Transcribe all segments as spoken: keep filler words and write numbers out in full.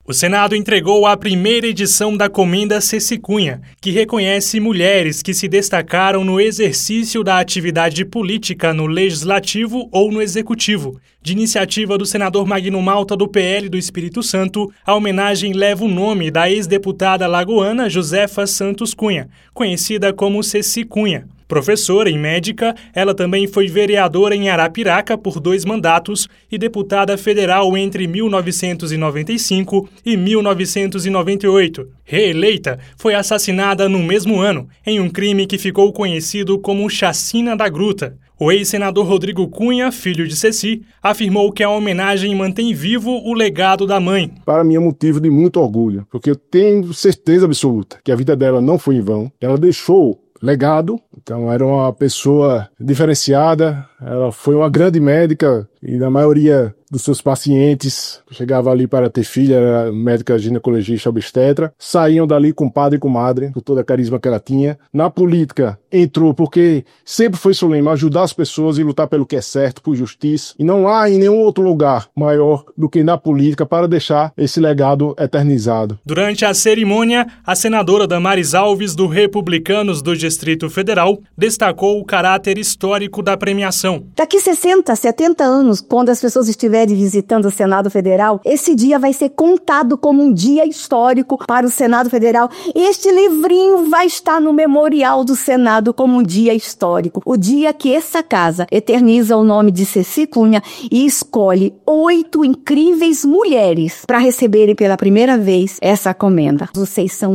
O Senado entregou a primeira edição da Comenda Ceci Cunha, que reconhece mulheres que se destacaram no exercício da atividade política no Legislativo ou no Executivo. De iniciativa do senador Magno Malta, do P L do Espírito Santo, a homenagem leva o nome da ex-deputada lagoana Josefa Santos Cunha, conhecida como Ceci Cunha. Professora e médica, ela também foi vereadora em Arapiraca por dois mandatos e deputada federal entre mil novecentos e noventa e cinco e mil novecentos e noventa e oito. Reeleita, foi assassinada no mesmo ano, em um crime que ficou conhecido como Chacina da Gruta. O ex-senador Rodrigo Cunha, filho de Ceci, afirmou que a homenagem mantém vivo o legado da mãe. Para mim é motivo de muito orgulho, porque eu tenho certeza absoluta que a vida dela não foi em vão. Ela deixou legado, então era uma pessoa diferenciada, ela foi uma grande médica e na maioria dos seus pacientes, chegava ali para ter filha, era médica ginecologista obstetra, saíam dali com padre e comadre, por toda a carisma que ela tinha. Na política, entrou porque sempre foi solene ajudar as pessoas e lutar pelo que é certo, por justiça. E não há em nenhum outro lugar maior do que na política para deixar esse legado eternizado. Durante a cerimônia, a senadora Damares Alves, do Republicanos do Distrito Federal, destacou o caráter histórico da premiação. Daqui sessenta, setenta anos, quando as pessoas estiverem visitando o Senado Federal, esse dia vai ser contado como um dia histórico para o Senado Federal. Este livrinho vai estar no memorial do Senado como um dia histórico. O dia que essa casa eterniza o nome de Ceci Cunha e escolhe oito incríveis mulheres para receberem pela primeira vez essa comenda. Vocês são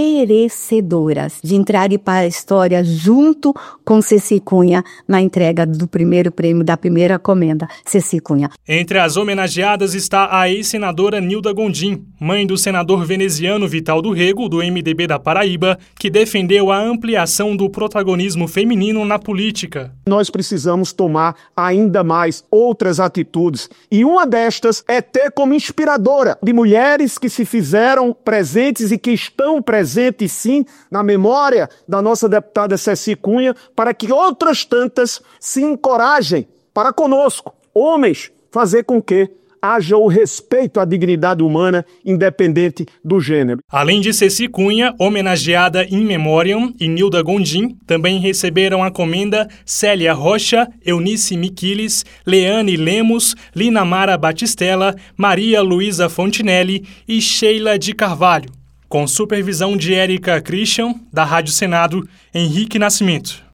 merecedoras de entrarem para a história junto com Ceci Cunha na entrega do primeiro prêmio da primeira comenda Ceci Cunha. Entre as homenageadas está a ex-senadora Nilda Gondim, mãe do senador veneziano Vital do Rego, do M D B da Paraíba, que defendeu a ampliação do protagonismo feminino na política. Nós precisamos tomar ainda mais outras atitudes e uma destas é ter como inspiradora de mulheres que se fizeram presentes e que estão presentes sim na memória da nossa deputada Ceci Cunha, para que outras tantas se encorajem para conosco, homens, fazer com que haja o respeito à dignidade humana, independente do gênero. Além de Ceci Cunha, homenageada in memoriam, e Nilda Gondim, também receberam a comenda Célia Rocha, Eunice Miquiles, Leane Lemos, Lina Mara Batistella, Maria Luísa Fontinelli e Sheila de Carvalho. Com supervisão de Érica Christian, da Rádio Senado, Henrique Nascimento.